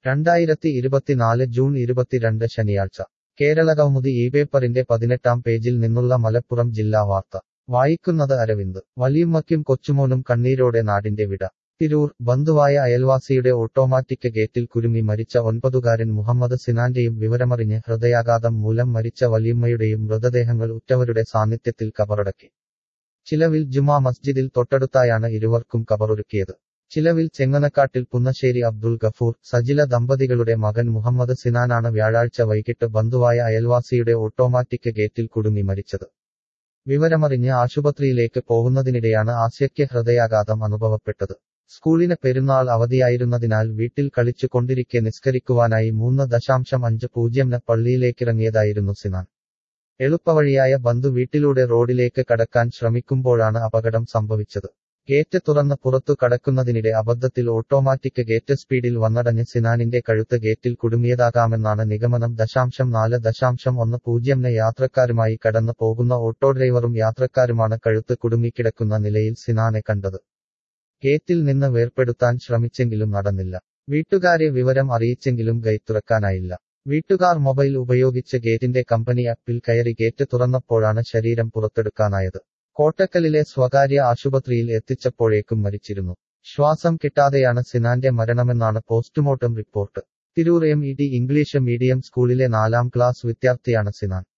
2024 June 22 ശനിയാഴ്ച കേരളകൗമുദി പേപ്പറിന്റെ 18-ാം പേജിൽ നിന്നുള്ള മലപ്പുറം ജില്ലാ വാർത്ത വായിക്കുന്നത് അരവിന്ദ്. വലിയുമ്മയ്ക്കും കൊച്ചുമോനും കണ്ണീരോടെ നാടിന്റെ വിട. തിരൂർ. ബന്ധുവായ അയൽവാസിയുടെ ഓട്ടോമാറ്റിക് ഗേറ്റിൽ കുരുങ്ങി മരിച്ച 9-കാരൻ മുഹമ്മദ് സിനാന്റെയും വിവരമറിഞ്ഞ് ഹൃദയാഘാതം മൂലം മരിച്ച വലിയുമ്മയുടെയും മൃതദേഹങ്ങൾ ഉറ്റവരുടെ സാന്നിധ്യത്തിൽ കബറടക്കി. ചിലവിൽ ജുമാ മസ്ജിദിൽ തൊട്ടടുത്തായാണ് ഇരുവർക്കും കബറൊരുക്കിയത്. ചിലവിൽ ചെങ്ങനക്കാട്ടിൽ പുന്നശ്ശേരി അബ്ദുൽ ഗഫൂർ, സജില ദമ്പതികളുടെ മകൻ മുഹമ്മദ് സിനാനാണ് വ്യാഴാഴ്ച വൈകിട്ട് ബന്ധുവായ അയൽവാസിയുടെ ഓട്ടോമാറ്റിക് ഗേറ്റിൽ കുടുങ്ങി മരിച്ചത്. വിവരമറിഞ്ഞ് ആശുപത്രിയിലേക്ക് പോകുന്നതിനിടെയാണ് ആസ്യയ്ക്ക് ഹൃദയാഘാതം അനുഭവപ്പെട്ടത്. സ്കൂളിന് പെരുന്നാൾ അവധിയായിരുന്നതിനാൽ വീട്ടിൽ കളിച്ചു കൊണ്ടിരിക്കെ നിസ്കരിക്കുവാനായി 3.50 പള്ളിയിലേക്കിറങ്ങിയതായിരുന്നു സിനാൻ. എളുപ്പവഴിയായ ബന്ധു വീട്ടിലൂടെ റോഡിലേക്ക് കടക്കാൻ ശ്രമിക്കുമ്പോഴാണ് അപകടം സംഭവിച്ചത്. ഗേറ്റ് തുറന്ന് പുറത്തു കടക്കുന്നതിനിടെ അബദ്ധത്തിൽ ഓട്ടോമാറ്റിക് ഗേറ്റ് സ്പീഡിൽ വന്നടഞ്ഞ് സിനാനിന്റെ കഴുത്ത് ഗേറ്റിൽ കുടുങ്ങിയതാകാമെന്നാണ് നിഗമനം. 4.10 യാത്രക്കാരുമായി കടന്നു പോകുന്ന ഓട്ടോ ഡ്രൈവറും യാത്രക്കാരുമാണ് കഴുത്ത് കുടുങ്ങിക്കിടക്കുന്ന നിലയിൽ സിനാനെ കണ്ടത്. ഗേറ്റിൽ നിന്ന് വേർപെടുത്താൻ ശ്രമിച്ചെങ്കിലും നടന്നില്ല. വീട്ടുകാരെ വിവരം അറിയിച്ചെങ്കിലും ഗേറ്റ് തുറക്കാനായില്ല. വീട്ടുകാർ മൊബൈൽ ഉപയോഗിച്ച് ഗേറ്റിന്റെ കമ്പനി ആപ്പിൽ കയറി ഗേറ്റ് തുറന്നപ്പോഴാണ് ശരീരം പുറത്തെടുക്കാനായത്. കോട്ടക്കലിലെ സ്വകാര്യ ആശുപത്രിയിൽ എത്തിച്ചപ്പോഴേക്കും മരിച്ചിരുന്നു. ശ്വാസം കിട്ടാതെയാണ് സിനാന്റെ മരണമെന്നാണ് postmortem report. Tirur MED English medium സ്കൂളിലെ 4-ാം ക്ലാസ് വിദ്യാർത്ഥിയാണ് സിനാൻ.